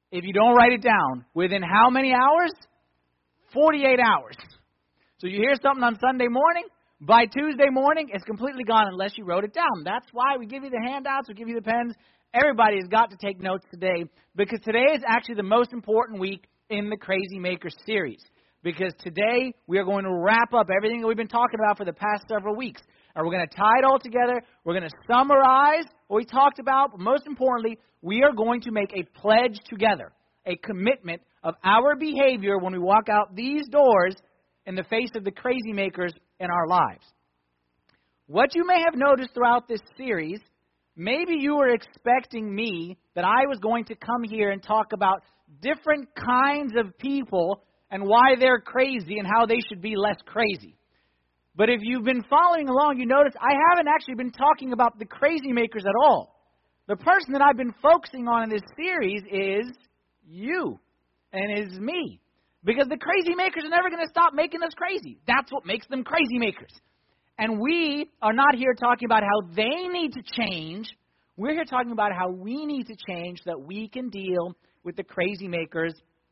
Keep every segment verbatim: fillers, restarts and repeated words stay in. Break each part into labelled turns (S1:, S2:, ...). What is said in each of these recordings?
S1: if you don't write it down, within how many hours? forty-eight hours. So you hear something on Sunday morning, by Tuesday morning, it's completely gone unless you wrote it down. That's why we give you the handouts, we give you the pens. Everybody has got to take notes today, because today is actually the most important week in the Crazy Maker series. Because today we are going to wrap up everything that we've been talking about for the past several weeks. And we're going to tie it all together. We're going to summarize what we talked about. But most importantly, we are going to make a pledge together, a commitment of our behavior when we walk out these doors in the face of the crazy makers in our lives. What you may have noticed throughout this series, maybe you were expecting me that I was going to come here and talk about different kinds of people and why they're crazy and how they should be less crazy. But if you've been following along, you notice I haven't actually been talking about the crazy makers at all. The person that I've been focusing on in this series is you and is me. Because the crazy makers are never going to stop making us crazy. That's what makes them crazy makers. And we are not here talking about how they need to change. We're here talking about how we need to change so that we can deal with the crazy makers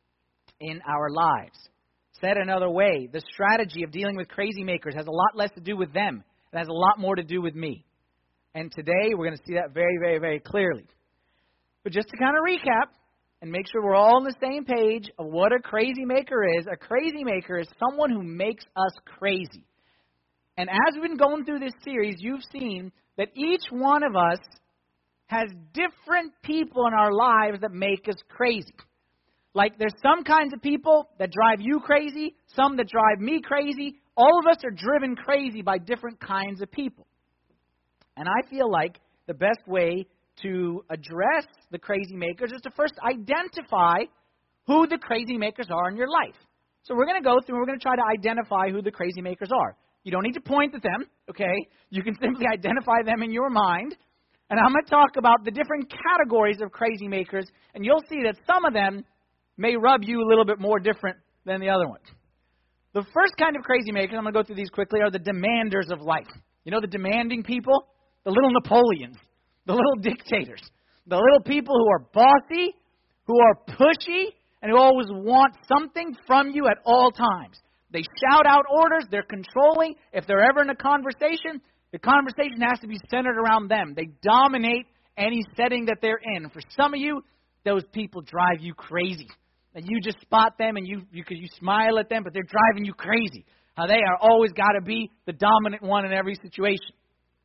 S1: in our lives. Said another way, the strategy of dealing with crazy makers has a lot less to do with them. It has a lot more to do with me. And today we're going to see that very, very, very clearly. But just to kind of recap and make sure we're all on the same page of what a crazy maker is, a crazy maker is someone who makes us crazy. And as we've been going through this series, you've seen that each one of us has different people in our lives that make us crazy. Like there's some kinds of people that drive you crazy, some that drive me crazy. All of us are driven crazy by different kinds of people. And I feel like the best way to address the crazy makers is to first identify who the crazy makers are in your life. So we're going to go through and we're going to try to identify who the crazy makers are. You don't need to point at them, okay? You can simply identify them in your mind. And I'm going to talk about the different categories of crazy makers, and you'll see that some of them may rub you a little bit more different than the other ones. The first kind of crazy makers, I'm going to go through these quickly, are the demanders of life. You know the demanding people? The little Napoleons, the little dictators, the little people who are bossy, who are pushy, and who always want something from you at all times. They shout out orders, they're controlling. If they're ever in a conversation, the conversation has to be centered around them. They dominate any setting that they're in. For some of you, those people drive you crazy. And you just spot them and you you, you smile at them, but they're driving you crazy. How they are always got to be the dominant one in every situation.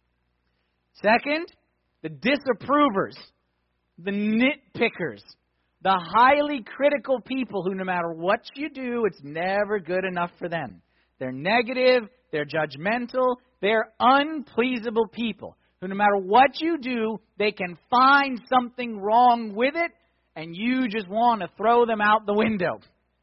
S1: Second, the disapprovers, the nitpickers, the highly critical people who no matter what you do, it's never good enough for them. They're negative, they're judgmental, they're unpleasable people who no matter what you do, they can find something wrong with it, and you just want to throw them out the window.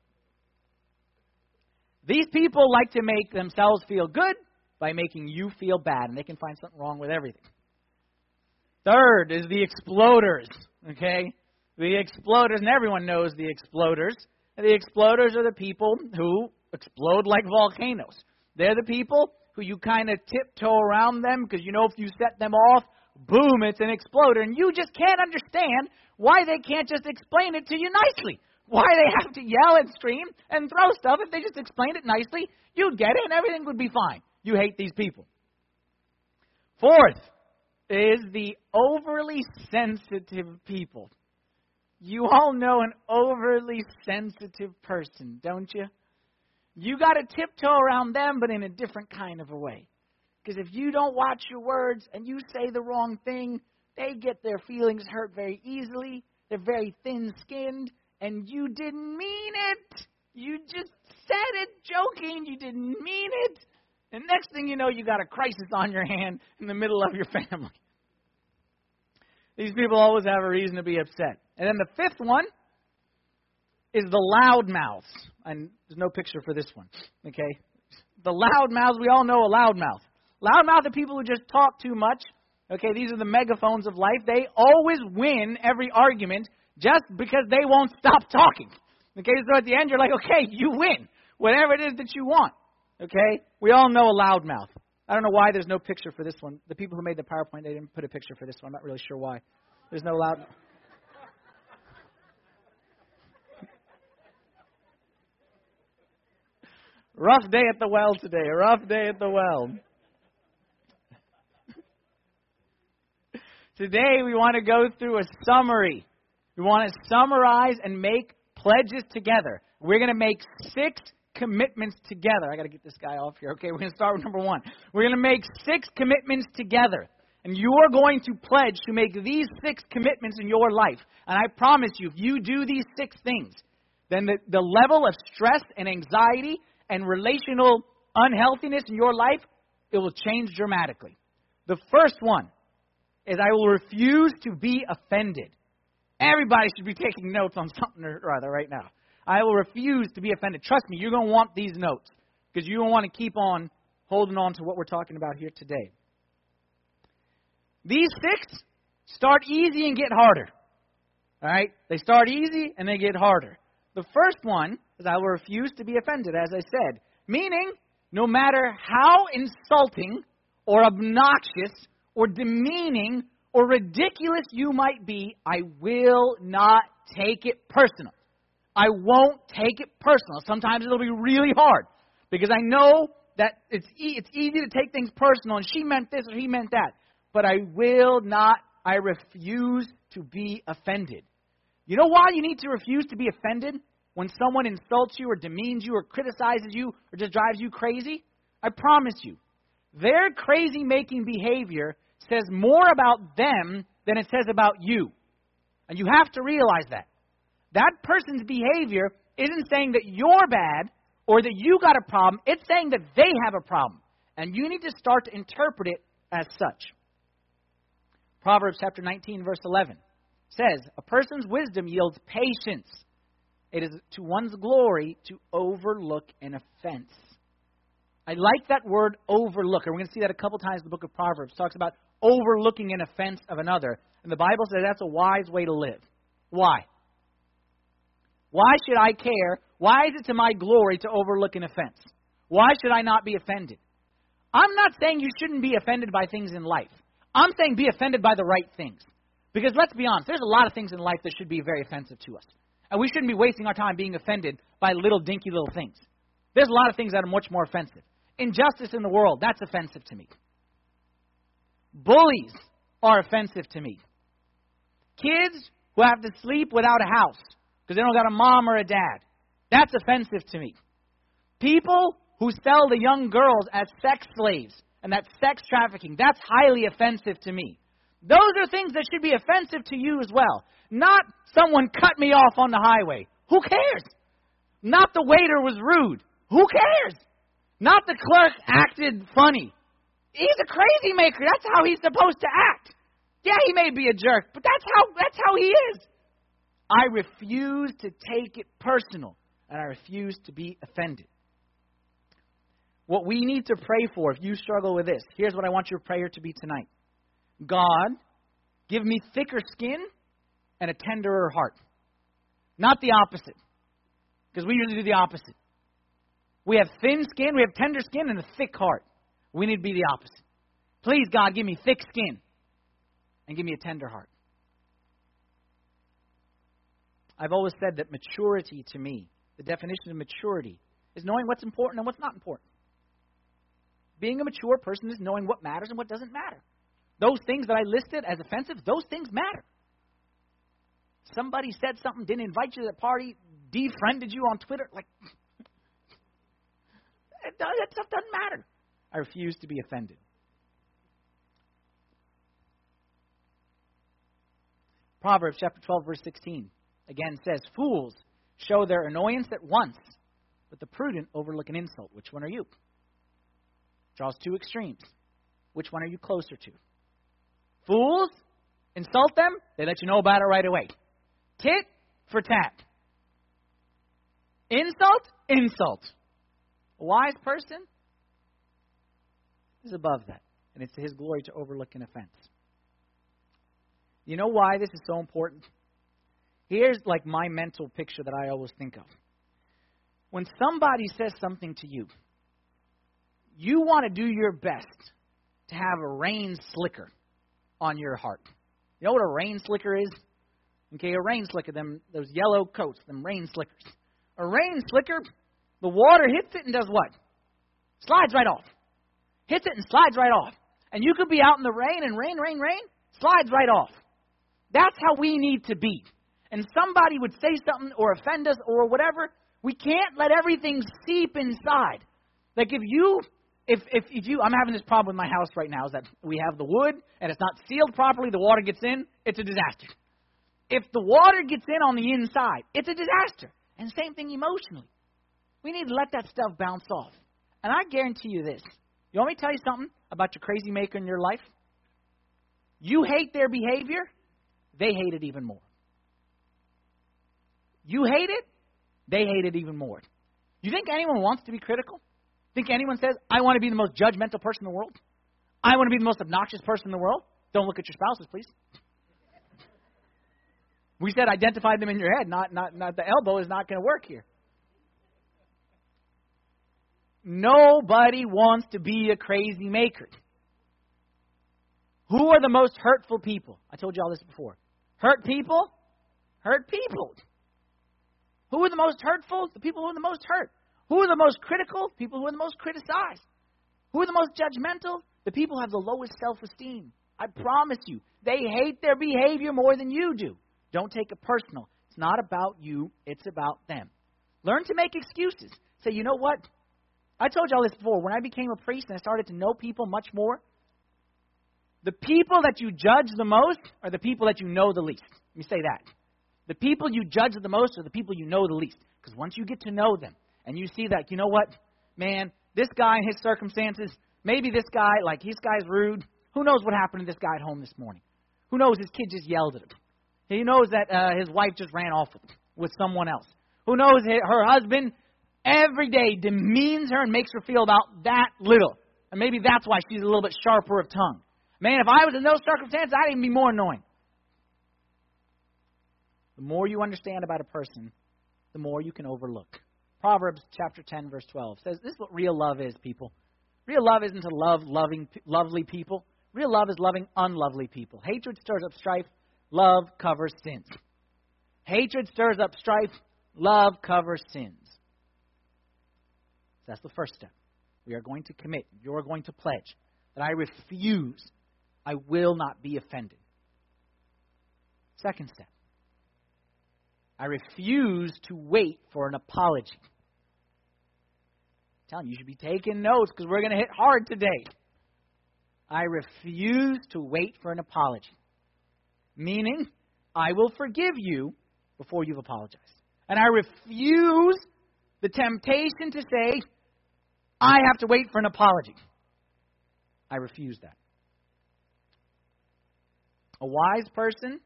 S1: These people like to make themselves feel good by making you feel bad, and they can find something wrong with everything. Third is the exploders, okay? The exploders, and everyone knows the exploders. The exploders are the people who explode like volcanoes. They're the people who you kind of tiptoe around them because you know if you set them off, boom, it's an exploder. And you just can't understand why they can't just explain it to you nicely. Why they have to yell and scream and throw stuff. If they just explained it nicely, you'd get it and everything would be fine. You hate these people. Fourth is the overly sensitive people. You all know an overly sensitive person, don't you? You got to tiptoe around them, but in a different kind of a way. Because if you don't watch your words and you say the wrong thing, they get their feelings hurt very easily. They're very thin-skinned, and you didn't mean it. You just said it joking. You didn't mean it. And next thing you know, you got a crisis on your hand in the middle of your family. These people always have a reason to be upset. And then the fifth one is the loudmouths. And there's no picture for this one, okay? The loudmouths, we all know a loudmouth. Loudmouth are people who just talk too much. Okay, these are the megaphones of life. They always win every argument just because they won't stop talking. Okay, so at the end you're like, okay, you win. Whatever it is that you want. Okay, we all know a loudmouth. I don't know why there's no picture for this one. The people who made the PowerPoint, they didn't put a picture for this one. I'm not really sure why. There's no loud. Rough day at the well today. A rough day at the well. Today we want to go through a summary. We want to summarize and make pledges together. We're going to make six commitments together. I got to get this guy off here. Okay, we're going to start with number one. We're going to make six commitments together. And you are going to pledge to make these six commitments in your life. And I promise you, if you do these six things, then the, the level of stress and anxiety and relational unhealthiness in your life, it will change dramatically. The first one is I will refuse to be offended. Everybody should be taking notes on something or other right now. I will refuse to be offended. Trust me, you're going to want these notes because you don't want to keep on holding on to what we're talking about here today. These six start easy and get harder. All right? They start easy and they get harder. The first one is I will refuse to be offended, as I said. Meaning, no matter how insulting or obnoxious or demeaning or ridiculous you might be, I will not take it personal. I won't take it personal. Sometimes it'll be really hard because I know that it's e- it's easy to take things personal and she meant this or he meant that. But I will not, I refuse to be offended. You know why you need to refuse to be offended? When someone insults you or demeans you or criticizes you or just drives you crazy? I promise you, their crazy-making behavior says more about them than it says about you. And you have to realize that. That person's behavior isn't saying that you're bad or that you got a problem. It's saying that they have a problem. And you need to start to interpret it as such. Proverbs chapter nineteen, verse eleven says, a person's wisdom yields patience. It is to one's glory to overlook an offense. I like that word overlook. And we're going to see that a couple times in the book of Proverbs. It talks about overlooking an offense of another. And the Bible says that's a wise way to live. Why? Why should I care? Why is it to my glory to overlook an offense? Why should I not be offended? I'm not saying you shouldn't be offended by things in life. I'm saying be offended by the right things. Because let's be honest, there's a lot of things in life that should be very offensive to us. And we shouldn't be wasting our time being offended by little dinky little things. There's a lot of things that are much more offensive. Injustice in the world, that's offensive to me. Bullies are offensive to me. Kids who have to sleep without a house because they don't got a mom or a dad, that's offensive to me. People who sell the young girls as sex slaves and that sex trafficking, that's highly offensive to me. Those are things that should be offensive to you as well. Not someone cut me off on the highway. Who cares? Not the waiter was rude. Who cares? Not the clerk acted funny. He's a crazy maker. That's how he's supposed to act. Yeah, he may be a jerk, but that's how that's how he is. I refuse to take it personal, and I refuse to be offended. What we need to pray for, if you struggle with this, here's what I want your prayer to be tonight. God, give me thicker skin and a tenderer heart. Not the opposite. Because we usually do the opposite. We have thin skin, we have tender skin, and a thick heart. We need to be the opposite. Please, God, give me thick skin and give me a tender heart. I've always said that maturity to me, the definition of maturity, is knowing what's important and what's not important. Being a mature person is knowing what matters and what doesn't matter. Those things that I listed as offensive, those things matter. Somebody said something, didn't invite you to the party, defriended you on Twitter. Like, that stuff doesn't matter. I refuse to be offended. Proverbs chapter twelve, verse sixteen, again says, fools show their annoyance at once, but the prudent overlook an insult. Which one are you? Draws two extremes. Which one are you closer to? Fools, insult them, they let you know about it right away. Tit for tat. Insult, insult. A wise person is above that, and it's to his glory to overlook an offense. You know why this is so important? Here's like my mental picture that I always think of. When somebody says something to you, you want to do your best to have a rain slicker on your heart. You know what a rain slicker is? Okay, a rain slicker, them those yellow coats, them rain slickers. A rain slicker The water hits it and does what? Slides right off. Hits it and slides right off. And you could be out in the rain and rain, rain, rain, slides right off. That's how we need to be. And somebody would say something or offend us or whatever, we can't let everything seep inside. Like if you, if, if, if you, I'm having this problem with my house right now, is that we have the wood and it's not sealed properly, the water gets in, it's a disaster. If the water gets in on the inside, it's a disaster. And same thing emotionally. We need to let that stuff bounce off. And I guarantee you this. You want me to tell you something about your crazy maker in your life? You hate their behavior, they hate it even more. You hate it, they hate it even more. You think anyone wants to be critical? Think anyone says, I want to be the most judgmental person in the world? I want to be the most obnoxious person in the world? Don't look at your spouses, please. We said identify them in your head, not, not, not the elbow is not going to work here. Nobody wants to be a crazy maker. Who are the most hurtful people? I told you all this before. Hurt people? Hurt people. Who are the most hurtful? The people who are the most hurt. Who are the most critical? People who are the most criticized. Who are the most judgmental? The people who have the lowest self-esteem. I promise you, they hate their behavior more than you do. Don't take it personal. It's not about you. It's about them. Learn to make excuses. Say, you know what? I told you all this before. When I became a priest and I started to know people much more, the people that you judge the most are the people that you know the least. Let me say that. The people you judge the most are the people you know the least. Because once you get to know them and you see that, you know what, man, this guy and his circumstances, maybe this guy, like this guy's rude. Who knows what happened to this guy at home this morning? Who knows his kid just yelled at him? He knows that uh, his wife just ran off with, with someone else. Who knows his, her husband every day demeans her and makes her feel about that little. And maybe that's why she's a little bit sharper of tongue. Man, if I was in those circumstances, I'd even be more annoying. The more you understand about a person, the more you can overlook. Proverbs chapter ten, verse twelve says, this is what real love is, people. Real love isn't to love loving, lovely people. Real love is loving unlovely people. Hatred stirs up strife. Love covers sins. Hatred stirs up strife. Love covers sins. That's the first step. We are going to commit. You're going to pledge that I refuse. I will not be offended. Second step. I refuse to wait for an apology. I'm telling you, you should be taking notes because we're going to hit hard today. I refuse to wait for an apology. Meaning, I will forgive you before you've apologized. And I refuse the temptation to say, I have to wait for an apology. I refuse that. A wise person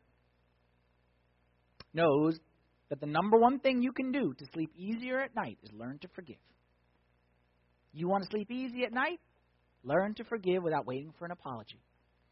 S1: knows that the number one thing you can do to sleep easier at night is learn to forgive. You want to sleep easy at night? Learn to forgive without waiting for an apology.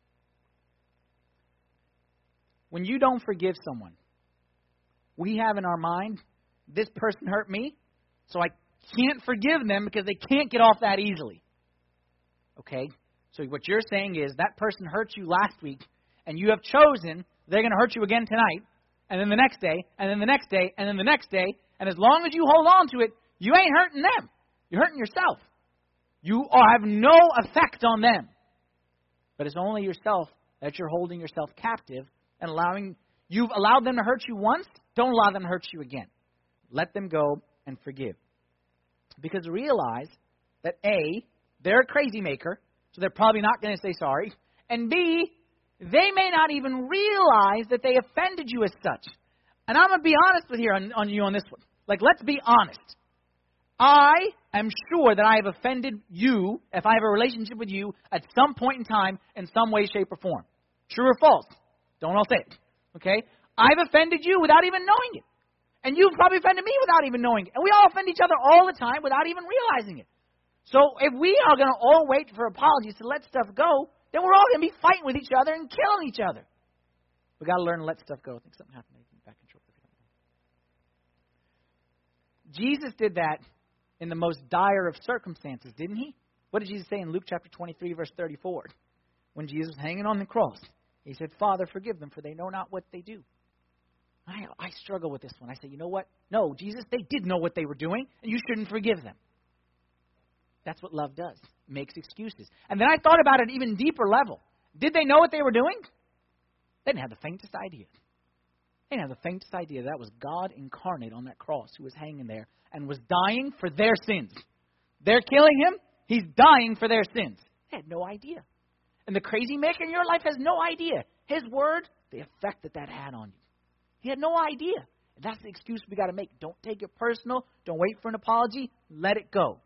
S1: When you don't forgive someone, we have in our mind, this person hurt me, so I can't forgive them because they can't get off that easily. Okay? So what you're saying is that person hurt you last week, and you have chosen they're going to hurt you again tonight, and then the next day, and then the next day, and then the next day, and as long as you hold on to it, you ain't hurting them. You're hurting yourself. You have no effect on them. But it's only yourself that you're holding yourself captive and allowing, you've allowed them to hurt you once, don't allow them to hurt you again. Let them go and forgive. Because realize that A, they're a crazy maker, so they're probably not going to say sorry, and B, they may not even realize that they offended you as such. And I'm going to be honest with you on, on you on this one. Like, let's be honest. I am sure that I have offended you, if I have a relationship with you, at some point in time, in some way, shape, or form. True or false? Don't all say it. Okay? I've offended you without even knowing it. And you've probably offended me without even knowing it. And we all offend each other all the time without even realizing it. So if we are going to all wait for apologies to let stuff go, then we're all going to be fighting with each other and killing each other. We've got to learn to let stuff go. I think something happened. Back control. Jesus did that in the most dire of circumstances, didn't he? What did Jesus say in Luke chapter twenty-three, verse thirty-four? When Jesus was hanging on the cross, he said, Father, forgive them, for they know not what they do. I, I struggle with this one. I say, you know what? No, Jesus, they did know what they were doing, and you shouldn't forgive them. That's what love does. It makes excuses. And then I thought about it even deeper level. Did they know what they were doing? They didn't have the faintest idea. They didn't have the faintest idea that was God incarnate on that cross who was hanging there and was dying for their sins. They're killing him. He's dying for their sins. They had no idea. And the crazy maker in your life has no idea. His word, the effect that that had on you. He had no idea. And that's the excuse we got to make. Don't take it personal. Don't wait for an apology. Let it go.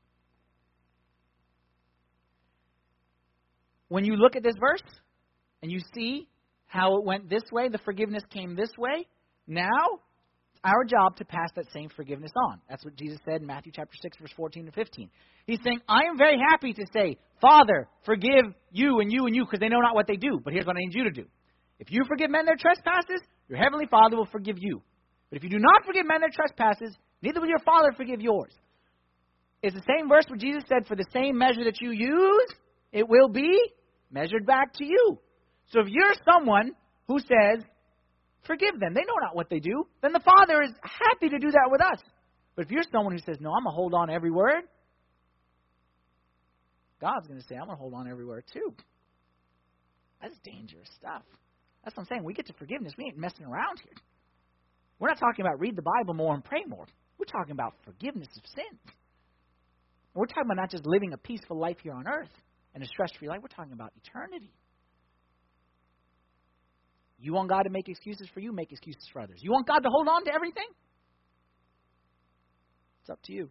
S1: When you look at this verse and you see how it went this way, the forgiveness came this way, now it's our job to pass that same forgiveness on. That's what Jesus said in Matthew chapter six, verse fourteen to fifteen. He's saying, I am very happy to say, Father, forgive you and you and you, because they know not what they do. But here's what I need you to do. If you forgive men their trespasses, your heavenly Father will forgive you. But if you do not forgive men their trespasses, neither will your Father forgive yours. It's the same verse where Jesus said, for the same measure that you use, it will be measured back to you. So if you're someone who says, forgive them, they know not what they do, then the Father is happy to do that with us. But if you're someone who says, no, I'm going to hold on to every word, God's going to say, I'm going to hold on to every word too. That's dangerous stuff. That's what I'm saying. We get to forgiveness. We ain't messing around here. We're not talking about read the Bible more and pray more. We're talking about forgiveness of sins. We're talking about not just living a peaceful life here on earth and a stress-free life. We're talking about eternity. You want God to make excuses for you, make excuses for others. You want God to hold on to everything? It's up to you.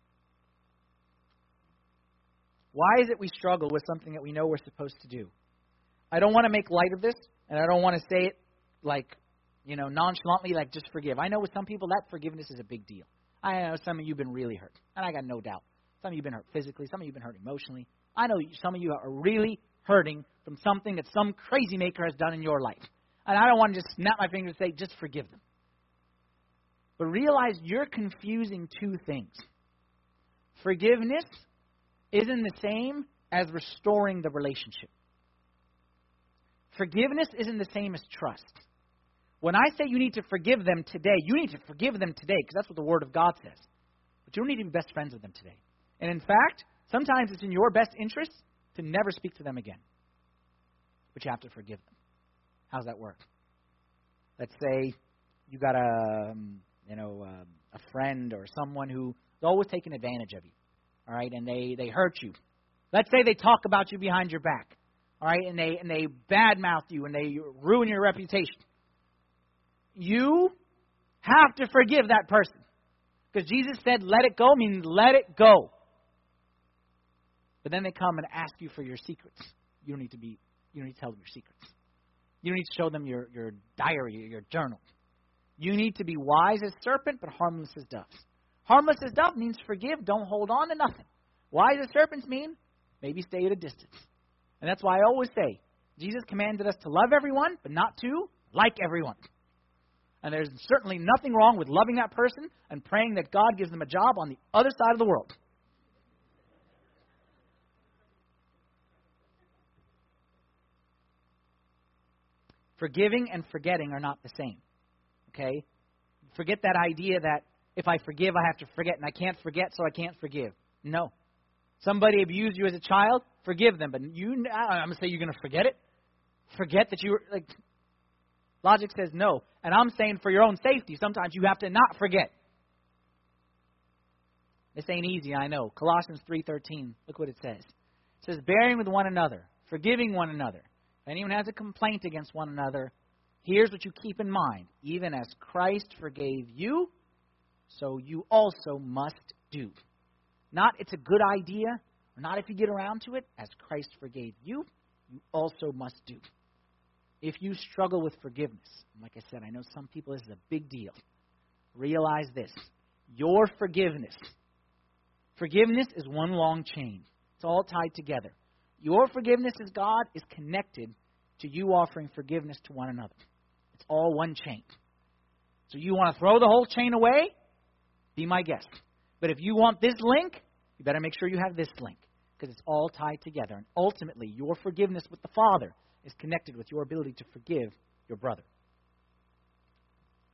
S1: Why is it we struggle with something that we know we're supposed to do? I don't want to make light of this, and I don't want to say it like, you know, nonchalantly, like just forgive. I know with some people that forgiveness is a big deal. I know some of you have been really hurt, and I got no doubt. Some of you have been hurt physically. Some of you have been hurt emotionally. I know some of you are really hurting from something that some crazy maker has done in your life. And I don't want to just snap my fingers and say, just forgive them. But realize you're confusing two things. Forgiveness isn't the same as restoring the relationship. Forgiveness isn't the same as trust. When I say you need to forgive them today, you need to forgive them today, because that's what the Word of God says. But you don't need to be best friends with them today. And in fact, sometimes it's in your best interest to never speak to them again. But you have to forgive them. How does that work? Let's say you got a, um, you know, uh, a friend or someone who's always taking advantage of you, all right, and they, they hurt you. Let's say they talk about you behind your back, all right, and they and they badmouth you and they ruin your reputation. You have to forgive that person, because Jesus said, "Let it go," means let it go. But then they come and ask you for your secrets. You don't need to be. You don't need to tell them your secrets. You don't need to show them your, your diary, your journal. You need to be wise as serpent, but harmless as doves. Harmless as dove means forgive, don't hold on to nothing. Wise as serpents mean maybe stay at a distance. And that's why I always say, Jesus commanded us to love everyone, but not to like everyone. And there's certainly nothing wrong with loving that person and praying that God gives them a job on the other side of the world. Forgiving and forgetting are not the same. Okay? Forget that idea that if I forgive, I have to forget, and I can't forget, so I can't forgive. No. Somebody abused you as a child, forgive them. But you, I'm going to say you're going to forget it? Forget that you were, like, logic says no. And I'm saying for your own safety, sometimes you have to not forget. This ain't easy, I know. Colossians three thirteen, look what it says. It says, bearing with one another, forgiving one another. If anyone has a complaint against one another, here's what you keep in mind. Even as Christ forgave you, so you also must do. Not it's a good idea, or not if you get around to it. As Christ forgave you, you also must do. If you struggle with forgiveness, like I said, I know some people this is a big deal. Realize this. Your forgiveness. Forgiveness is one long chain. It's all tied together. Your forgiveness as God is connected to you offering forgiveness to one another. It's all one chain. So you want to throw the whole chain away? Be my guest. But if you want this link, you better make sure you have this link, because it's all tied together. And ultimately, your forgiveness with the Father is connected with your ability to forgive your brother.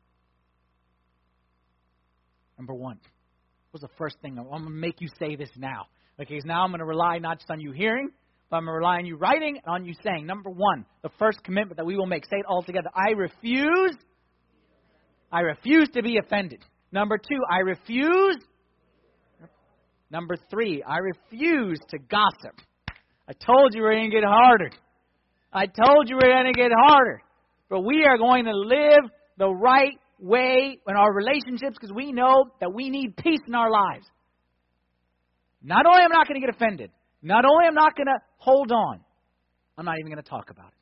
S1: Number one. What's the first thing? I'm going to make you say this now. Okay, so now I'm going to rely not just on you hearing, but I'm going to rely on you writing and on you saying. Number one, the first commitment that we will make. Say it all together. I refuse. I refuse to be offended. Number two, I refuse. Number three, I refuse to gossip. I told you we're going to get harder. I told you we're going to get harder. But we are going to live the right way in our relationships because we know that we need peace in our lives. Not only am I not going to get offended, not only am I not going to hold on, I'm not even going to talk about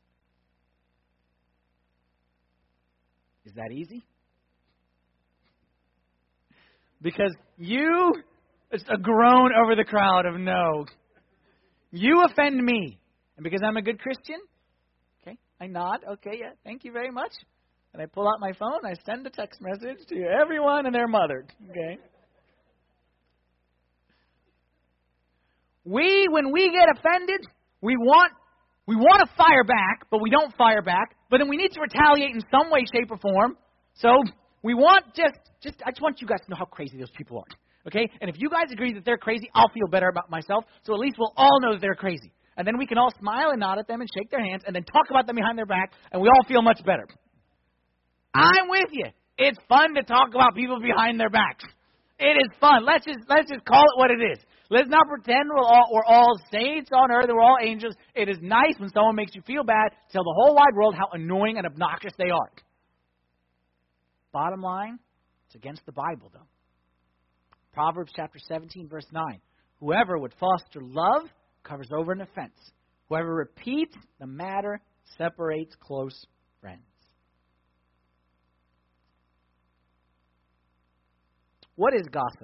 S1: it. Is that easy? Because you, it's a groan over the crowd of no. You offend me. And because I'm a good Christian, okay, I nod, okay, yeah, thank you very much. And I pull out my phone, I send a text message to everyone and their mother, okay? We, when we get offended, we want we want to fire back, but we don't fire back. But then we need to retaliate in some way, shape, or form. So we want just, just I just want you guys to know how crazy those people are, okay? And if you guys agree that they're crazy, I'll feel better about myself. So at least we'll all know that they're crazy. And then we can all smile and nod at them and shake their hands and then talk about them behind their back, and we all feel much better. I'm with you. It's fun to talk about people behind their backs. It is fun. Let's just let's just call it what it is. Let's not pretend we're all, we're all saints on earth, we're all angels. It is nice when someone makes you feel bad to tell the whole wide world how annoying and obnoxious they are. Bottom line, it's against the Bible, though. Proverbs chapter seventeen, verse nine. Whoever would foster love covers over an offense. Whoever repeats the matter separates close friends. What is gossip?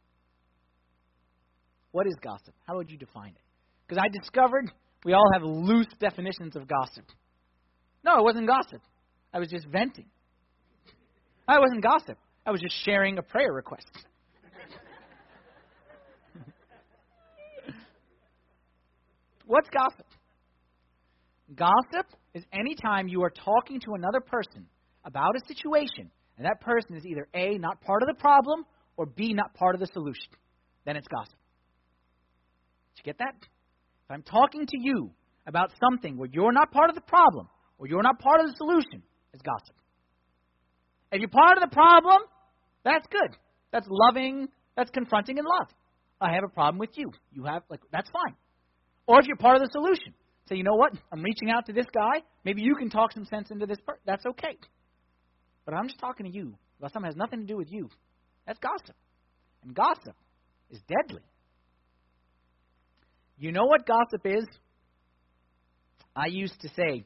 S1: What is gossip? How would you define it? Because I discovered we all have loose definitions of gossip. No, it wasn't gossip. I was just venting. I wasn't gossip. I was just sharing a prayer request. What's gossip? Gossip is any time you are talking to another person about a situation, and that person is either A, not part of the problem, or B, not part of the solution. Then it's gossip. Did you get that? If I'm talking to you about something where you're not part of the problem, or you're not part of the solution, it's gossip. If you're part of the problem, that's good. That's loving, that's confronting in love. I have a problem with you. You have, like, that's fine. Or if you're part of the solution, say, you know what, I'm reaching out to this guy. Maybe you can talk some sense into this person. That's okay. But I'm just talking to you about something that has nothing to do with you. That's gossip. And gossip is deadly. You know what gossip is? I used to say,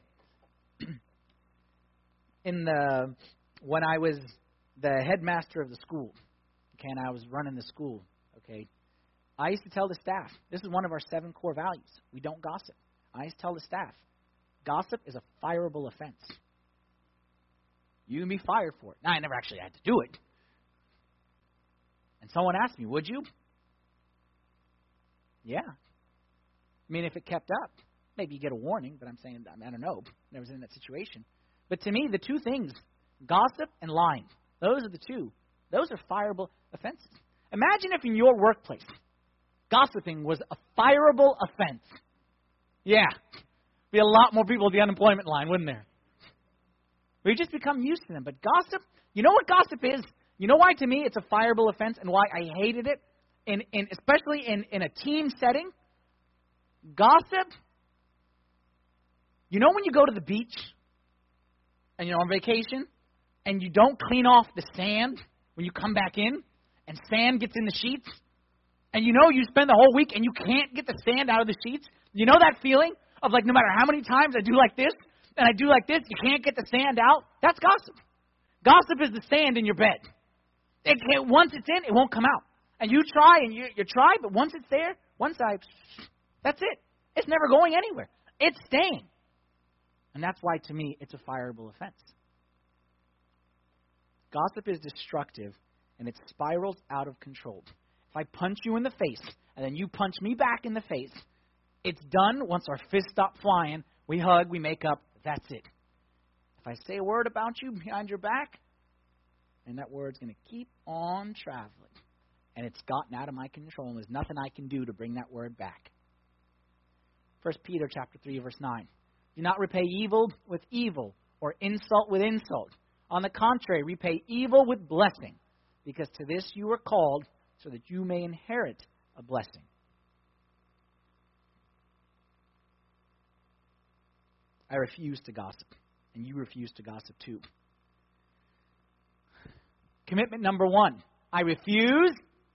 S1: in the when I was the headmaster of the school, okay, and I was running the school, okay, I used to tell the staff, this is one of our seven core values. We don't gossip. I used to tell the staff, gossip is a fireable offense. You can be fired for it. Now, I never actually had to do it. And someone asked me, would you? Yeah. I mean, if it kept up, maybe you get a warning, but I'm saying, I don't know. I was in that situation. But to me, the two things, gossip and lying, those are the two. Those are fireable offenses. Imagine if in your workplace, gossiping was a fireable offense. Yeah. Be a lot more people at the unemployment line, wouldn't there? We just become used to them. But gossip, you know what gossip is? You know why to me it's a fireable offense and why I hated it, in, in especially in, in a team setting? Gossip, you know when you go to the beach and you're on vacation and you don't clean off the sand when you come back in and sand gets in the sheets and you know you spend the whole week and you can't get the sand out of the sheets? You know that feeling of like no matter how many times I do like this and I do like this, you can't get the sand out? That's gossip. Gossip is the sand in your bed. It can't, once it's in, it won't come out. And you try and you, you try, but once it's there, once I, that's it. It's never going anywhere. It's staying. And that's why, to me, it's a fireable offense. Gossip is destructive, and it spirals out of control. If I punch you in the face, and then you punch me back in the face, it's done once our fists stop flying. We hug, we make up, that's it. If I say a word about you behind your back, And that word's going to keep on traveling. And it's gotten out of my control, and there's nothing I can do to bring that word back. First Peter chapter three, verse nine. Do not repay evil with evil or insult with insult. On the contrary, repay evil with blessing, because to this you were called, so that you may inherit a blessing. I refuse to gossip, and you refuse to gossip too. Commitment number one, I refuse.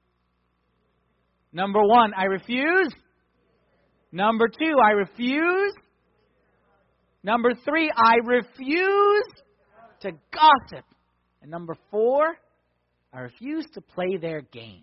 S1: Number one, I refuse. Number two, I refuse. Number three, I refuse to gossip. And number four, I refuse to play their game.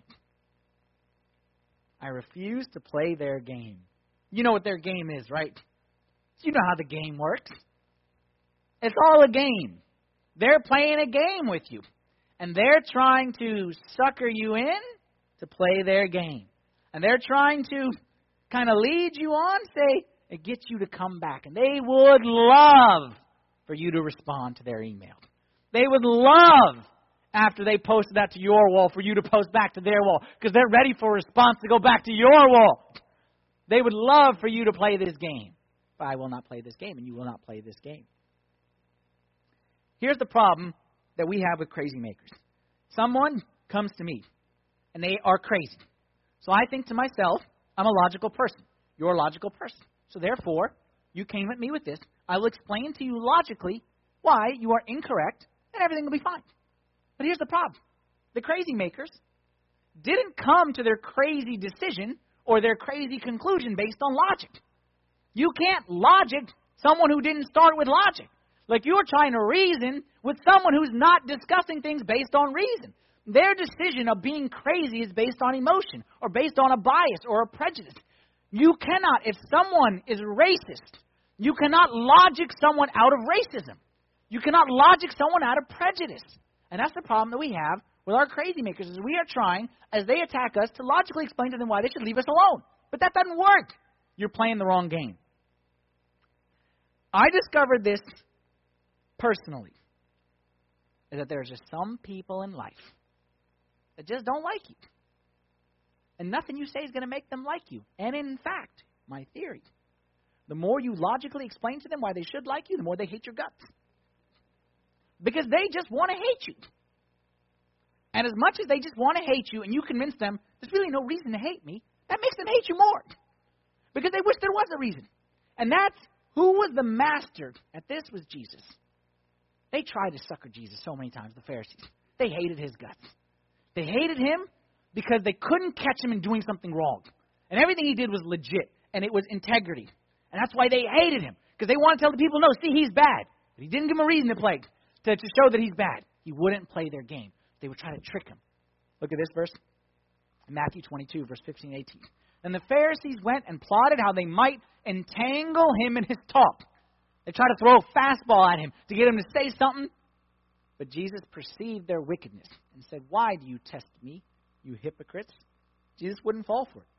S1: I refuse to play their game. You know what their game is, right? You know how the game works. It's all a game. They're playing a game with you. And they're trying to sucker you in to play their game. And they're trying to kind of lead you on, say, it gets you to come back. And they would love for you to respond to their email. They would love, after they posted that to your wall, for you to post back to their wall, because they're ready for a response to go back to your wall. They would love for you to play this game. But I will not play this game, and you will not play this game. Here's the problem that we have with crazy makers. Someone comes to me, and they are crazy. So I think to myself, I'm a logical person. You're a logical person. So therefore, you came at me with this. I will explain to you logically why you are incorrect, and everything will be fine. But here's the problem. The crazy makers didn't come to their crazy decision or their crazy conclusion based on logic. You can't logic someone who didn't start with logic. Like you're trying to reason with someone who's not discussing things based on reason. Their decision of being crazy is based on emotion or based on a bias or a prejudice. You cannot, if someone is racist, you cannot logic someone out of racism. You cannot logic someone out of prejudice. And that's the problem that we have with our crazy makers, is we are trying, as they attack us, to logically explain to them why they should leave us alone. But that doesn't work. You're playing the wrong game. I discovered this personally, is that there's just some people in life that just don't like you. And nothing you say is going to make them like you. And in fact, my theory, the more you logically explain to them why they should like you, the more they hate your guts. Because they just want to hate you. And as much as they just want to hate you and you convince them, there's really no reason to hate me, that makes them hate you more. Because they wish there was a reason. And that's who was the master at this was Jesus. They tried to sucker Jesus so many times, the Pharisees. They hated his guts. They hated him because they couldn't catch him in doing something wrong. And everything he did was legit, and it was integrity. And that's why they hated him, because they want to tell the people, no, see, he's bad. But he didn't give them a reason to play, to, to show that he's bad. He wouldn't play their game. They would try to trick him. Look at this verse. Matthew twenty-two, verse fifteen, eighteen. And the Pharisees went and plotted how they might entangle him in his talk. They tried to throw a fastball at him to get him to say something. But Jesus perceived their wickedness and said, why do you test me, you hypocrites? Jesus wouldn't fall for it.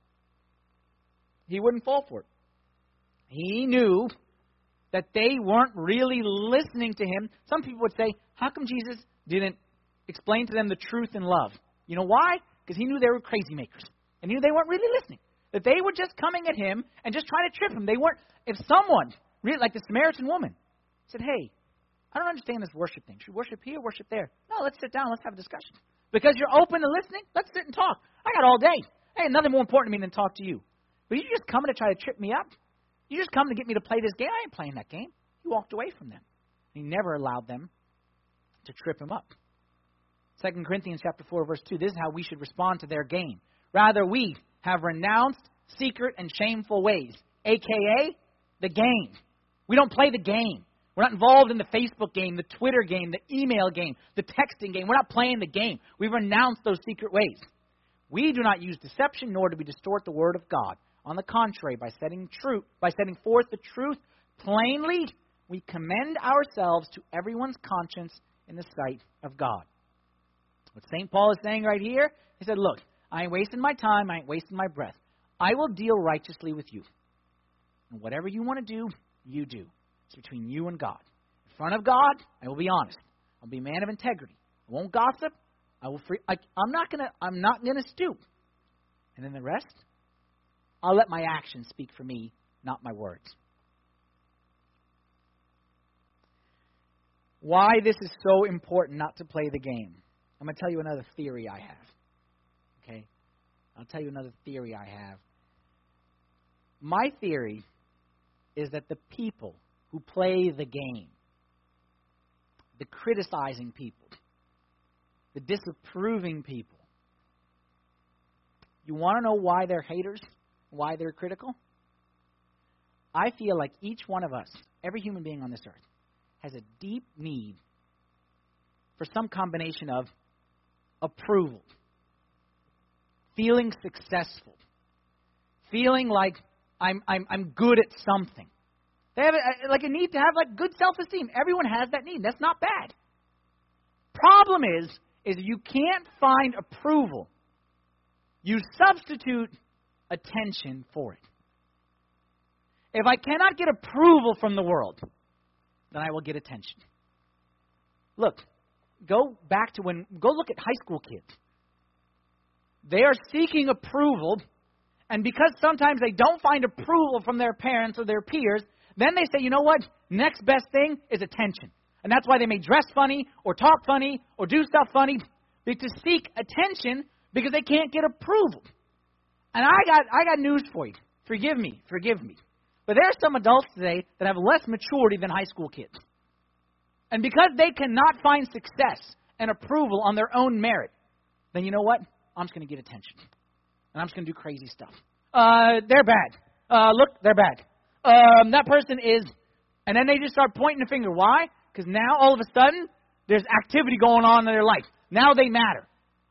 S1: He wouldn't fall for it. He knew that they weren't really listening to him. Some people would say, how come Jesus didn't explain to them the truth in love? You know why? Because he knew they were crazy makers. And he knew they weren't really listening. That they were just coming at him and just trying to trip him. They weren't, if someone, really, like the Samaritan woman, said, hey, I don't understand this worship thing. Should we worship here, worship there? No, let's sit down, let's have a discussion. Because you're open to listening, let's sit and talk. I got all day. Hey, nothing more important to me than talk to you. But you just coming to try to trip me up? You just come to get me to play this game? I ain't playing that game. He walked away from them. He never allowed them to trip him up. Second Corinthians chapter four, verse two, this is how we should respond to their game. Rather, we have renounced secret and shameful ways, a k a the game. We don't play the game. We're not involved in the Facebook game, the Twitter game, the email game, the texting game. We're not playing the game. We've renounced those secret ways. We do not use deception, nor do we distort the word of God. On the contrary, by setting truth, by setting forth the truth plainly, we commend ourselves to everyone's conscience in the sight of God. What Saint Paul is saying right here, he said, look, I ain't wasting my time, I ain't wasting my breath. I will deal righteously with you. And whatever you want to do, you do. It's between you and God. In front of God, I will be honest. I'll be a man of integrity. I won't gossip. I will free. I, I'm not gonna. I'm not gonna stoop. And then the rest, I'll let my actions speak for me, not my words. Why this is so important not to play the game. I'm going to tell you another theory I have. Okay? I'll tell you another theory I have. My theory is that the people who play the game, the criticizing people, the disapproving people, you want to know why they're haters? Why they're critical? I feel like each one of us, every human being on this earth, has a deep need for some combination of approval, feeling successful, feeling like I'm I'm I'm good at something. They have a, like a need to have like good self-esteem. Everyone has that need. That's not bad. Problem is, is you can't find approval. You substitute attention for it. If I cannot get approval from the world, then I will get attention. Look, go back to when, go look at high school kids. They are seeking approval, and because sometimes they don't find approval from their parents or their peers, then they say, you know what, next best thing is attention. And that's why they may dress funny, or talk funny, or do stuff funny, to seek attention because they can't get approval. And I got, I got news for you. Forgive me, forgive me. But there are some adults today that have less maturity than high school kids. And because they cannot find success and approval on their own merit, then you know what? I'm just going to get attention. And I'm just going to do crazy stuff. Uh, they're bad. Uh, look, they're bad. Um, that person is... And then they just start pointing the finger. Why? Because now, all of a sudden, there's activity going on in their life. Now they matter.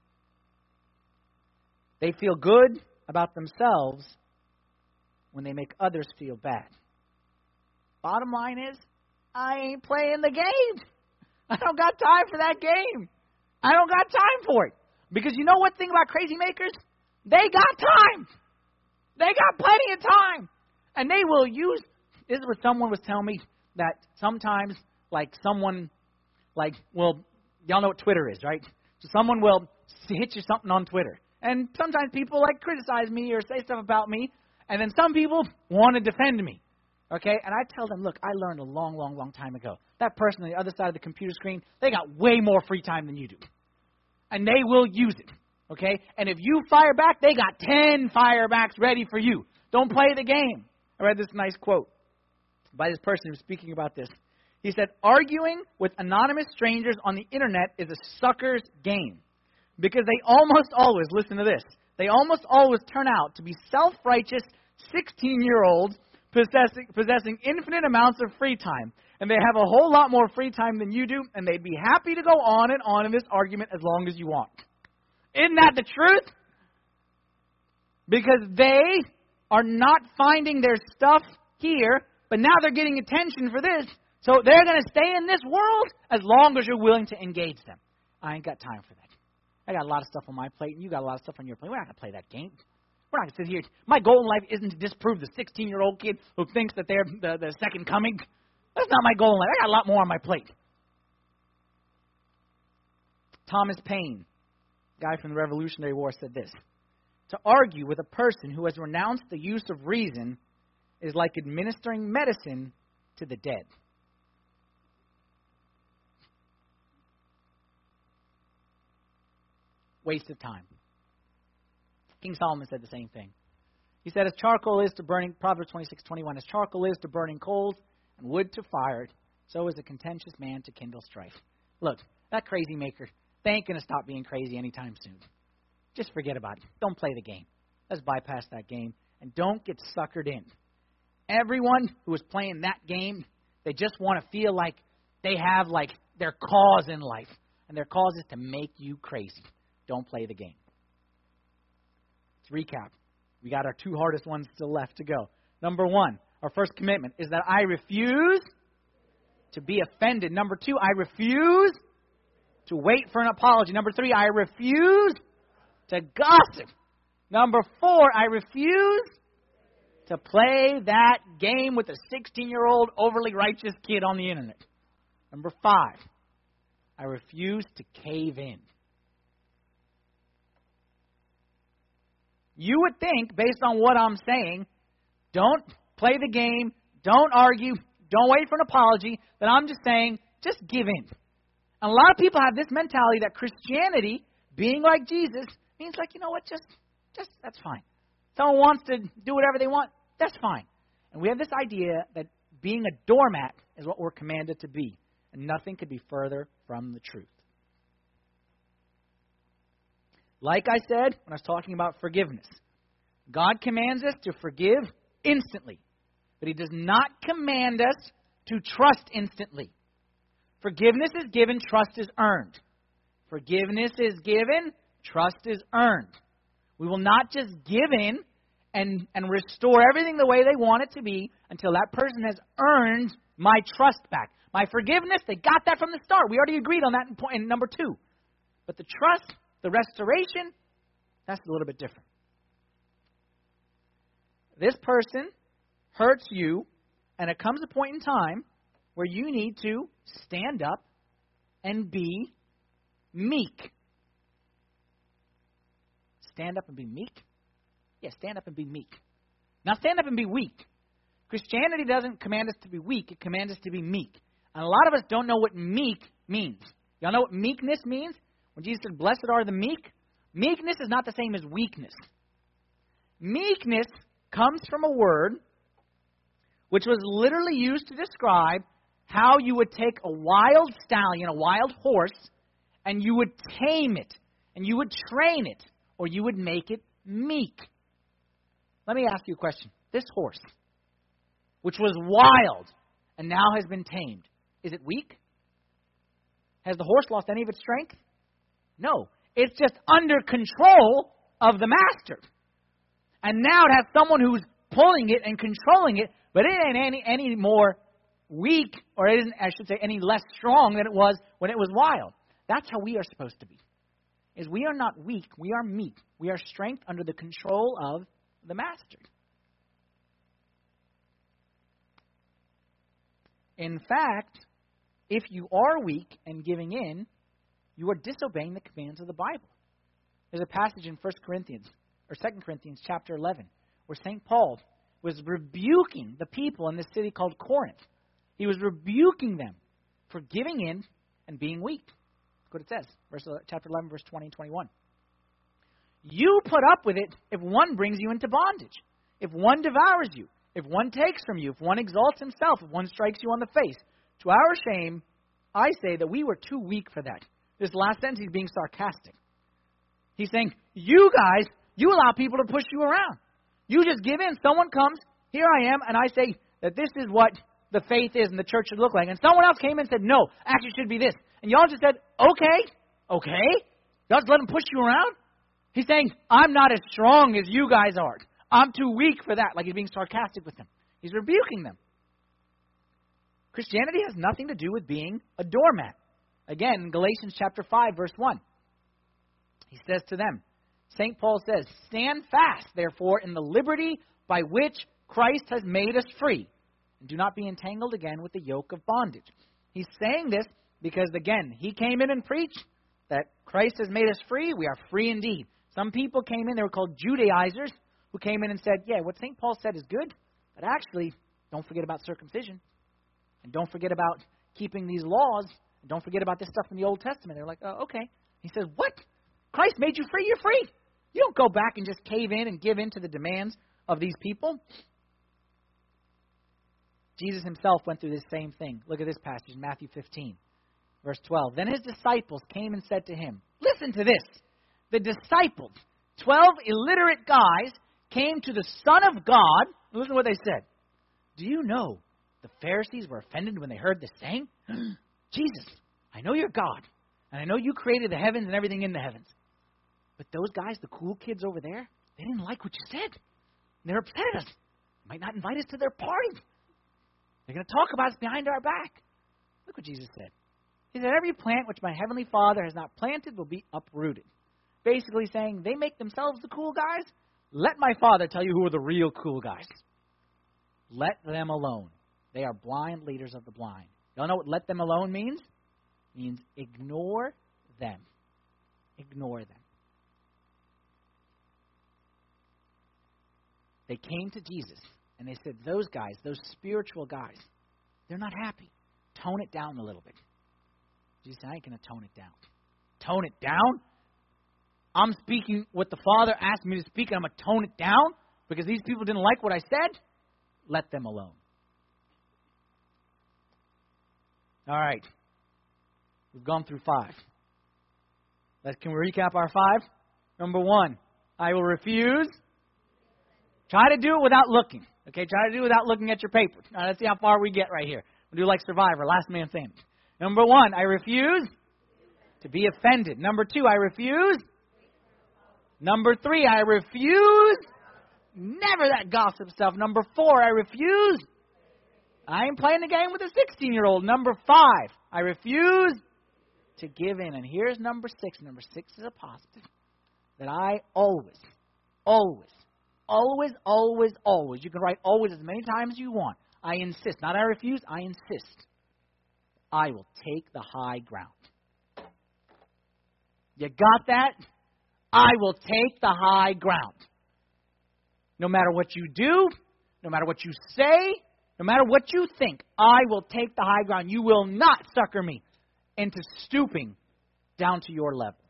S1: They feel good about themselves when they make others feel bad. Bottom line is, I ain't playing the game. I don't got time for that game. I don't got time for it. Because you know what thing about crazy makers? They got time. They got plenty of time. And they will use, this is what someone was telling me, that sometimes, like someone, like, well, y'all know what Twitter is, right? So someone will hit you something on Twitter. And sometimes people, like, criticize me or say stuff about me. And then some people want to defend me. Okay? And I tell them, look, I learned a long, long, long time ago. That person on the other side of the computer screen, they got way more free time than you do. And they will use it. Okay? And if you fire back, they got ten firebacks ready for you. Don't play the game. I read this nice quote by this person who was speaking about this. He said, arguing with anonymous strangers on the internet is a sucker's game. Because they almost always, listen to this, they almost always turn out to be self-righteous sixteen-year-olds possessing, possessing infinite amounts of free time. And they have a whole lot more free time than you do, and they'd be happy to go on and on in this argument as long as you want. Isn't that the truth? Because they are not finding their stuff here, but now they're getting attention for this, so they're going to stay in this world as long as you're willing to engage them. I ain't got time for that. I got a lot of stuff on my plate, and you got a lot of stuff on your plate. We're not going to play that game. We're not going to sit here. My goal in life isn't to disprove the sixteen-year-old kid who thinks that they're the, the second coming. That's not my goal in life. I got a lot more on my plate. Thomas Paine, guy from the Revolutionary War, said this. To argue with a person who has renounced the use of reason is like administering medicine to the dead. Waste of time. King Solomon said the same thing. He said, as charcoal is to burning, Proverbs twenty-six twenty-one, as charcoal is to burning coals and wood to fire, so is a contentious man to kindle strife. Look, that crazy maker, they ain't going to stop being crazy anytime soon. Just forget about it. Don't play the game. Let's bypass that game and don't get suckered in. Everyone who is playing that game, they just want to feel like they have like their cause in life. And their cause is to make you crazy. Don't play the game. Let's recap. We got our two hardest ones still left to go. Number one, our first commitment is that I refuse to be offended. Number two, I refuse to wait for an apology. Number three, I refuse to gossip. Number four, I refuse to play that game with a sixteen-year-old overly righteous kid on the internet. Number five, I refuse to cave in. You would think, based on what I'm saying, don't play the game, don't argue, don't wait for an apology, that I'm just saying, just give in. And a lot of people have this mentality that Christianity, being like Jesus, means like, you know what, just, just that's fine. Someone wants to do whatever they want, that's fine. And we have this idea that being a doormat is what we're commanded to be. And nothing could be further from the truth. Like I said when I was talking about forgiveness, God commands us to forgive instantly. But He does not command us to trust instantly. Forgiveness is given, trust is earned. Forgiveness is given, trust is earned. We will not just give in and, and restore everything the way they want it to be until that person has earned my trust back. My forgiveness, they got that from the start. We already agreed on that in, point, in number two. But the trust, the restoration, that's a little bit different. This person hurts you, and it comes a point in time where you need to stand up and be meek. Stand up and be meek? Yeah, stand up and be meek. Now stand up and be weak. Christianity doesn't command us to be weak. It commands us to be meek. And a lot of us don't know what meek means. Y'all know what meekness means? When Jesus said, blessed are the meek, meekness is not the same as weakness. Meekness comes from a word which was literally used to describe how you would take a wild stallion, a wild horse, and you would tame it, and you would train it, or you would make it meek. Let me ask you a question. This horse, which was wild and now has been tamed, is it weak? Has the horse lost any of its strength? No. It's just under control of the master. And now it has someone who's pulling it and controlling it, but it ain't any, any more weak, or it isn't, I should say, any less strong than it was when it was wild. That's how we are supposed to be. Is we are not weak, we are meek. We are strength under the control of the master. In fact, if you are weak and giving in, you are disobeying the commands of the Bible. There's a passage in First Corinthians, or Second Corinthians chapter eleven, where Saint Paul was rebuking the people in this city called Corinth. He was rebuking them for giving in and being weak. Look what it says, verse, chapter eleven, verse twenty and twenty-one. You put up with it if one brings you into bondage, if one devours you, if one takes from you, if one exalts himself, if one strikes you on the face. To our shame, I say that we were too weak for that. This last sentence, he's being sarcastic. He's saying, you guys, you allow people to push you around. You just give in. Someone comes, here I am, and I say that this is what the faith is and the church should look like. And someone else came and said, no, actually it should be this. And y'all just said, okay, okay. Y'all just let him push you around? He's saying, I'm not as strong as you guys are. I'm too weak for that. Like he's being sarcastic with them. He's rebuking them. Christianity has nothing to do with being a doormat. Again, Galatians chapter five, verse one. He says to them, Saint Paul says, stand fast, therefore, in the liberty by which Christ has made us free, and do not be entangled again with the yoke of bondage. He's saying this because, again, he came in and preached that Christ has made us free. We are free indeed. Some people came in, they were called Judaizers, who came in and said, yeah, what Saint Paul said is good, but actually, don't forget about circumcision, and don't forget about keeping these laws, and don't forget about this stuff in the Old Testament. They're like, oh, okay. He says, what? Christ made you free, you're free. You don't go back and just cave in and give in to the demands of these people. Jesus himself went through this same thing. Look at this passage, Matthew fifteen, verse twelve. Then his disciples came and said to him, listen to this. The disciples, twelve illiterate guys, came to the Son of God. Listen to what they said. Do you know the Pharisees were offended when they heard this saying? Jesus, I know you're God, and I know you created the heavens and everything in the heavens. But those guys, the cool kids over there, they didn't like what you said. They're upset at us. They might not invite us to their party. They're going to talk about us behind our back. Look what Jesus said. He said, every plant which my heavenly Father has not planted will be uprooted. Basically saying, they make themselves the cool guys. Let my Father tell you who are the real cool guys. Let them alone. They are blind leaders of the blind. Y'all know what let them alone means? means ignore them. Ignore them. They came to Jesus and they said, those guys, those spiritual guys, they're not happy. Tone it down a little bit. Jesus said, I ain't going to tone it down. Tone it down? I'm speaking what the Father asked me to speak, and I'm going to tone it down because these people didn't like what I said? Let them alone. All right. We've gone through five. Let's, can we recap our five? Number one, I will refuse. Try to do it without looking. Okay, try to do it without looking at your paper. Now, let's see how far we get right here. We'll do like Survivor, last man standing. Number one, I refuse to be offended. Number two, I refuse. Number three, I refuse. Never that gossip stuff. Number four, I refuse. I ain't playing the game with a sixteen-year-old. Number five, I refuse to give in. And here's number six. Number six is a positive. That I always, always, always, always, always, you can write always as many times as you want. I insist. Not I refuse, I insist. I will take the high ground. You got that? I will take the high ground. No matter what you do, no matter what you say, no matter what you think, I will take the high ground. You will not sucker me into stooping down to your level.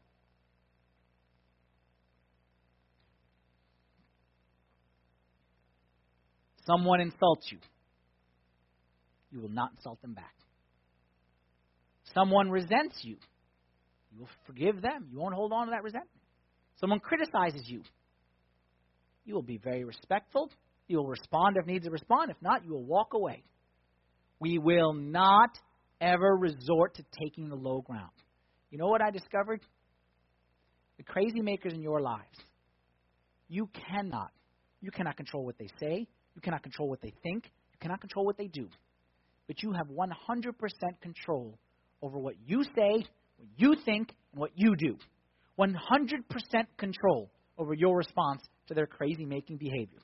S1: Someone insults you. You will not insult them back. Someone resents you. You will forgive them. You won't hold on to that resentment. Someone criticizes you. You will be very respectful. You will respond if needs to respond. If not, you will walk away. We will not ever resort to taking the low ground. You know what I discovered? The crazy makers in your lives. You cannot. You cannot control what they say. You cannot control what they think. You cannot control what they do. But you have one hundred percent control over what you say, what you think, and what you do. one hundred percent control over your response to their crazy-making behavior.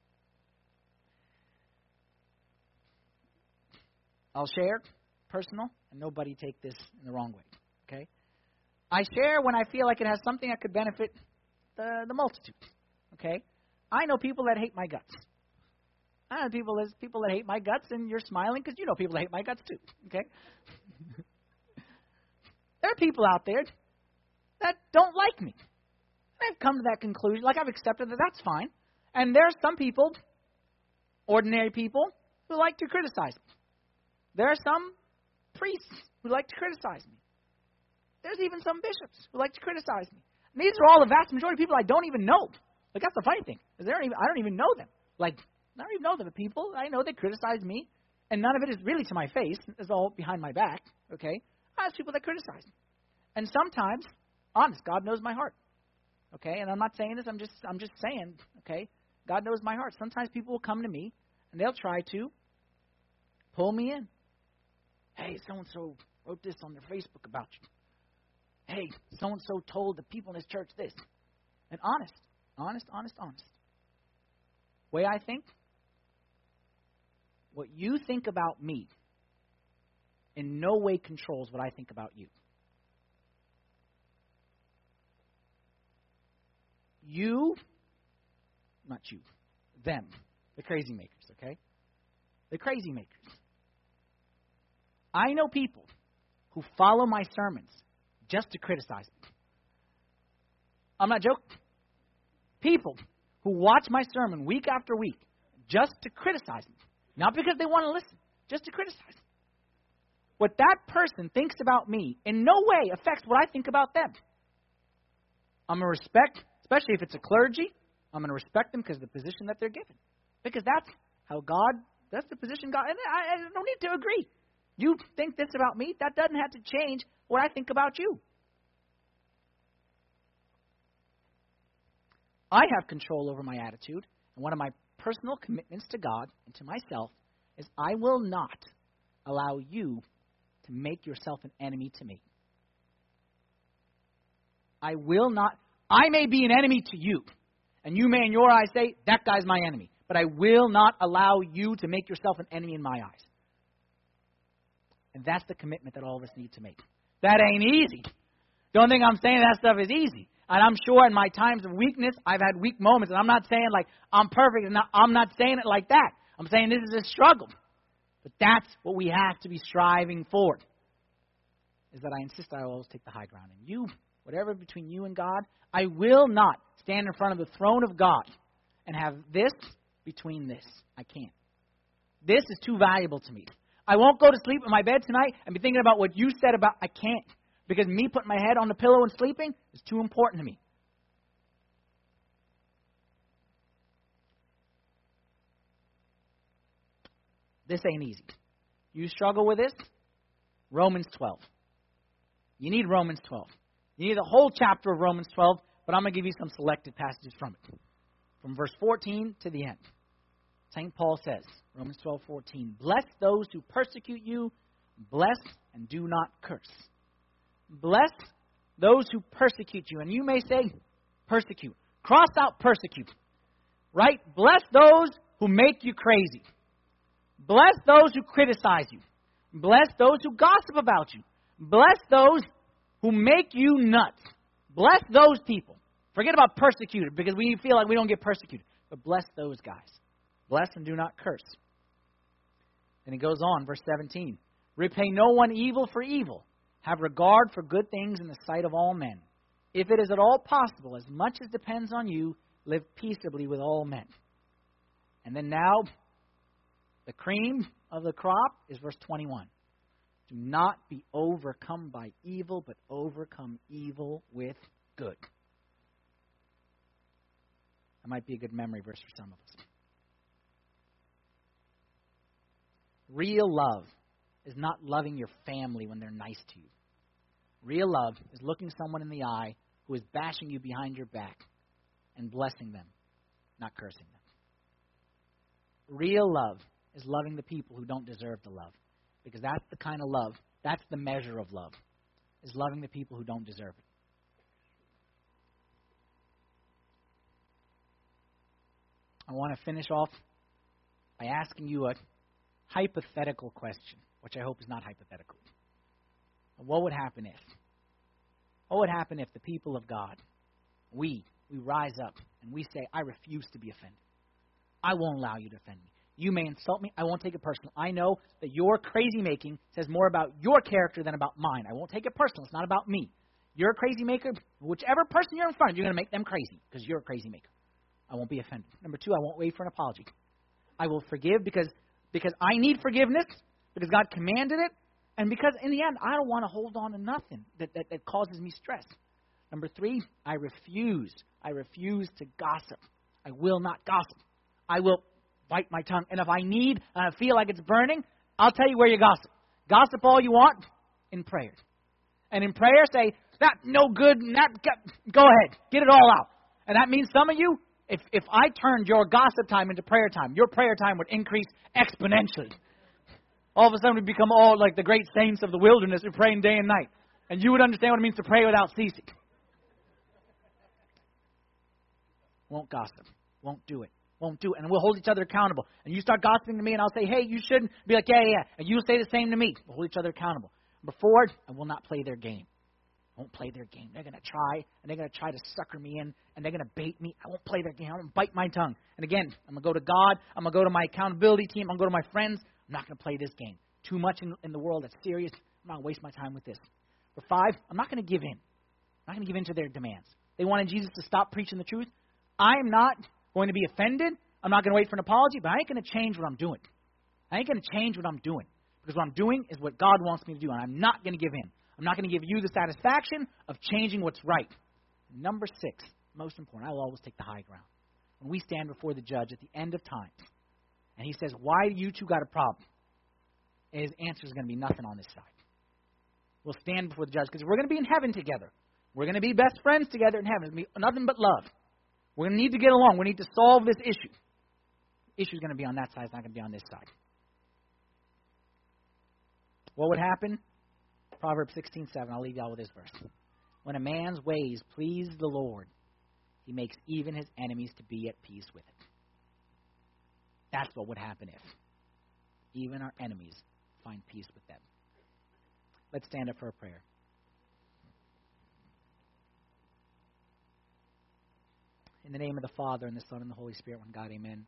S1: I'll share, personal, and nobody take this in the wrong way, okay? I share when I feel like it has something that could benefit the, the multitude, okay? I know people that hate my guts. I know people, there's people that hate my guts, and you're smiling because you know people that hate my guts too, okay? There are people out there that don't like me. I've come to that conclusion. Like, I've accepted that that's fine. And there are some people, ordinary people, who like to criticize me. There are some priests who like to criticize me. There's even some bishops who like to criticize me. And these are all the vast majority of people I don't even know. Like, that's the funny thing. Is they don't even, I don't even know them. Like, I don't even know them. The people, I know they criticize me. And none of it is really to my face. It's all behind my back. Okay? I have people that criticize me. And sometimes, honest, God knows my heart. Okay? And I'm not saying this, I'm just I'm just saying, okay? God knows my heart. Sometimes people will come to me and they'll try to pull me in. Hey, so-and-so wrote this on their Facebook about you. Hey, so-and-so told the people in his church this. And honest, honest, honest, honest. Way I think, what you think about me in no way controls what I think about you. You, not you, them, the crazy makers, okay? The crazy makers. I know people who follow my sermons just to criticize me. I'm not joking. People who watch my sermon week after week just to criticize me. Not because they want to listen, just to criticize me. What that person thinks about me in no way affects what I think about them. I'm going to respect, especially if it's a clergy, I'm going to respect them because of the position that they're given. Because that's how God, that's the position God, and I, I don't need to agree. You think this about me, that doesn't have to change what I think about you. I have control over my attitude, and one of my personal commitments to God and to myself is I will not allow you to make yourself an enemy to me. I will not. I may be an enemy to you, and you may in your eyes say, that guy's my enemy. But I will not allow you to make yourself an enemy in my eyes. And that's the commitment that all of us need to make. That ain't easy. Don't think I'm saying that stuff is easy. And I'm sure in my times of weakness, I've had weak moments. And I'm not saying like I'm perfect. And I'm not saying it like that. I'm saying this is a struggle. But that's what we have to be striving for. Is that I insist I always take the high ground. And you, whatever between you and God, I will not stand in front of the throne of God and have this between this. I can't. This is too valuable to me. I won't go to sleep in my bed tonight and be thinking about what you said about, I can't. Because me putting my head on the pillow and sleeping is too important to me. This ain't easy. You struggle with this? Romans twelve. You need Romans twelve. You need the whole chapter of Romans twelve, but I'm going to give you some selected passages from it. From verse fourteen to the end. Saint Paul says, Romans twelve fourteen, bless those who persecute you, bless and do not curse. Bless those who persecute you. And you may say, persecute. Cross out persecute. Right? Bless those who make you crazy. Bless those who criticize you. Bless those who gossip about you. Bless those who make you nuts. Bless those people. Forget about persecuted, because we feel like we don't get persecuted. But bless those guys. Bless and do not curse. And it goes on, verse seventeen. Repay no one evil for evil. Have regard for good things in the sight of all men. If it is at all possible, as much as depends on you, live peaceably with all men. And then now, the cream of the crop is verse twenty-one. Do not be overcome by evil, but overcome evil with good. That might be a good memory verse for some of us. Real love is not loving your family when they're nice to you. Real love is looking someone in the eye who is bashing you behind your back and blessing them, not cursing them. Real love is loving the people who don't deserve the love, because that's the kind of love, that's the measure of love, is loving the people who don't deserve it. I want to finish off by asking you a hypothetical question, which I hope is not hypothetical. What would happen if? What would happen if the people of God, we, we rise up and we say, I refuse to be offended. I won't allow you to offend me. You may insult me. I won't take it personal. I know that your crazy making says more about your character than about mine. I won't take it personal. It's not about me. You're a crazy maker. Whichever person you're in front of, you're going to make them crazy because you're a crazy maker. I won't be offended. Number two, I won't wait for an apology. I will forgive because, because I need forgiveness, because God commanded it, and because in the end, I don't want to hold on to nothing that, that, that causes me stress. Number three, I refuse. I refuse to gossip. I will not gossip. I will bite my tongue. And if I need and I feel like it's burning, I'll tell you where you gossip. Gossip all you want in prayer. And in prayer, say, that no good, that, go ahead, get it all out. And that means some of you, if, if I turned your gossip time into prayer time, your prayer time would increase exponentially. All of a sudden, we become all like the great saints of the wilderness who pray day and night. And you would understand what it means to pray without ceasing. Won't gossip. Won't do it. Won't do it. And we'll hold each other accountable. And you start gossiping to me, and I'll say, hey, you shouldn't. Be like, yeah, yeah. And you'll say the same to me. We'll hold each other accountable. Before, I will not play their game. I won't play their game. They're going to try, and they're going to try to sucker me in, and they're going to bait me. I won't play their game. I'm going to bite my tongue. And again, I'm going to go to God. I'm going to go to my accountability team. I'm going to go to my friends. I'm not going to play this game. Too much in, in the world that's serious. I'm not going to waste my time with this. For five, I'm not going to give in. I'm not going to give in to their demands. They wanted Jesus to stop preaching the truth. I'm not going to be offended. I'm not going to wait for an apology, but I ain't going to change what I'm doing. I ain't going to change what I'm doing. Because what I'm doing is what God wants me to do, and I'm not going to give in. I'm not going to give you the satisfaction of changing what's right. Number six, most important, I will always take the high ground. When we stand before the judge at the end of time, and he says, why do you two got a problem? His answer is going to be nothing on this side. We'll stand before the judge because we're going to be in heaven together. We're going to be best friends together in heaven. It's going to be nothing but love. We're going to need to get along. We need to solve this issue. The issue is going to be on that side. It's not going to be on this side. What would happen? Proverbs sixteen seven. I'll leave y'all with this verse. When a man's ways please the Lord, he makes even his enemies to be at peace with it. That's what would happen if even our enemies find peace with them. Let's stand up for a prayer. In the name of the Father, and the Son, and the Holy Spirit, one God, amen.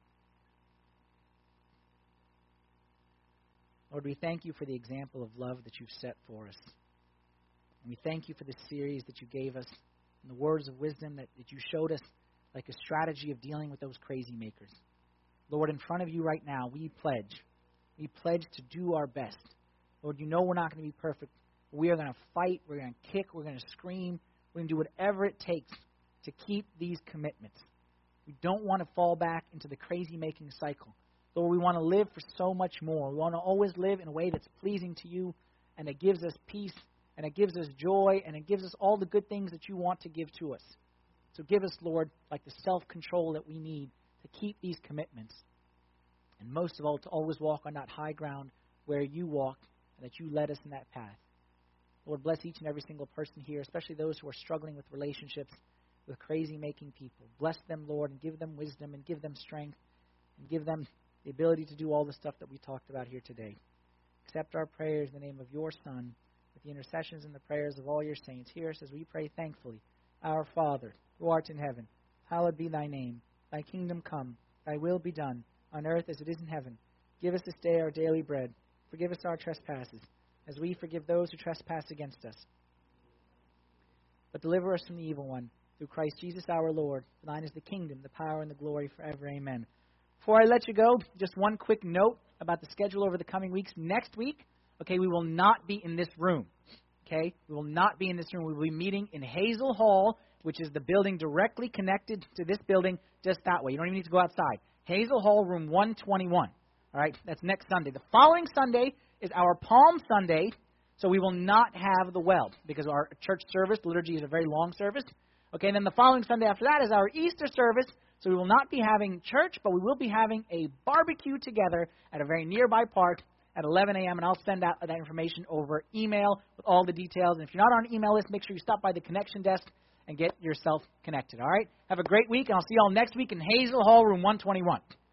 S1: Lord, we thank you for the example of love that you've set for us. And we thank you for the series that you gave us and the words of wisdom that, that you showed us like a strategy of dealing with those crazy makers. Lord, in front of you right now, we pledge. We pledge to do our best. Lord, you know we're not going to be perfect. But we are going to fight. We're going to kick. We're going to scream. We're going to do whatever it takes to keep these commitments. We don't want to fall back into the crazy-making cycle. Lord, we want to live for so much more. We want to always live in a way that's pleasing to you, and it gives us peace, and it gives us joy, and it gives us all the good things that you want to give to us. So give us, Lord, like the self-control that we need to keep these commitments. And most of all, to always walk on that high ground where you walk and that you led us in that path. Lord, bless each and every single person here, especially those who are struggling with relationships with crazy-making people. Bless them, Lord, and give them wisdom and give them strength and give them the ability to do all the stuff that we talked about here today. Accept our prayers in the name of your Son, with the intercessions and the prayers of all your saints. Hear us as we pray thankfully. Our Father, who art in heaven, hallowed be thy name. Thy kingdom come, thy will be done, on earth as it is in heaven. Give us this day our daily bread. Forgive us our trespasses, as we forgive those who trespass against us. But deliver us from the evil one, through Christ Jesus our Lord. For thine is the kingdom, the power, and the glory forever. Amen. Before I let you go, just one quick note about the schedule over the coming weeks. Next week, okay, we will not be in this room. Okay, we will not be in this room. We will be meeting in Hazel Hall, which is the building directly connected to this building, just that way. You don't even need to go outside. Hazel Hall, room one twenty-one. All right, that's next Sunday. The following Sunday is our Palm Sunday, so we will not have the well because our church service, liturgy, is a very long service. Okay, and then the following Sunday after that is our Easter service, so we will not be having church, but we will be having a barbecue together at a very nearby park at eleven a.m., and I'll send out that information over email with all the details. And if you're not on an email list, make sure you stop by the connection desk and get yourself connected, all right? Have a great week, and I'll see you all next week in Hazel Hall, room one twenty-one.